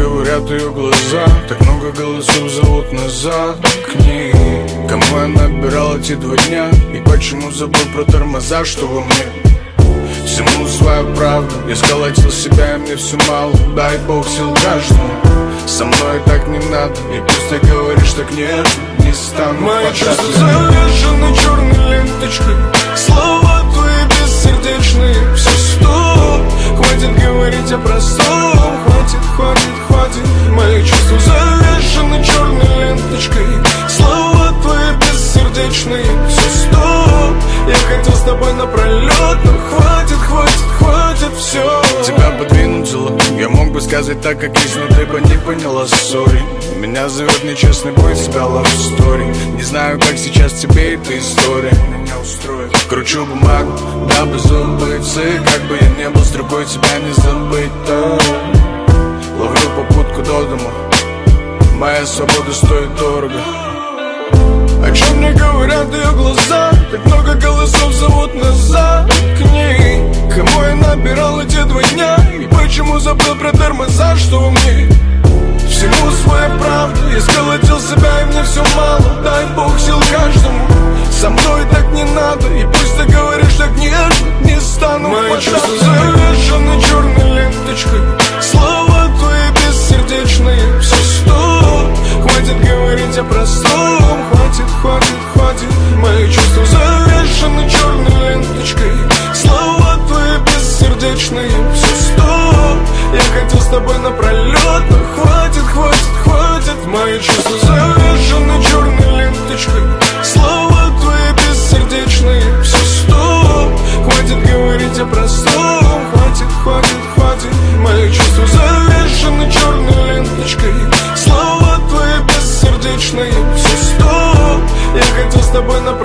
говорят ее глаза, так много голосов зовут назад к ней. Кому я набирал эти 2 дня, и почему забыл про тормоза, что во мне? Всему своя правда, я сколотил себя, и мне все мало. Дай Бог сил каждому, со мной так не надо. И пусть ты говоришь так нет, не стану. Мои чувства завешены черной ленточкой, слова твои бессердечные. Все стоп, хватит говорить о простом. Хватит. Мои чувства завешены черной ленточкой, слова твои бессердечные. Все стоп, я хотел с тобой напролет, но хватит, все. Тебя подвинутило, я мог бы сказать так, как есть, но ты бы не поняла, сори. Меня зовет нечестный бой, себя love story. Не знаю, как сейчас тебе эта история меня устроит. Кручу бумагу, дабы забыться, как бы я не был, с другой тебя не забыть. Ловлю попутку до дома, моя свобода стоит дорого. О чем мне говорят ее глаза, так много голосов зовут назад к ней. Кому я набирал эти 2 дня, и почему забыл про тормоза, что во мне? Всему своя правда, я сколотил себя, и мне все мало. Дай Бог сил каждому, со мной так не надо. И пусть ты говоришь так нежно, не стану. Мои чувства завешены черной ленточкой, слова твои бессердечные. Все стоп, хватит говорить о простом. Хватит. Мои чувства завешены черной ленточкой, слова твои бессердечные. Все стоп, я хотел с тобой напролет, но хватит. Мои чувства завешены черной ленточкой, слова твои бессердечные. Все стоп, хватит говорить о простом. Хватит. Мои чувства завешены черной ленточкой, слова твои бессердечные. Все стоп, я хотел с тобой напролет.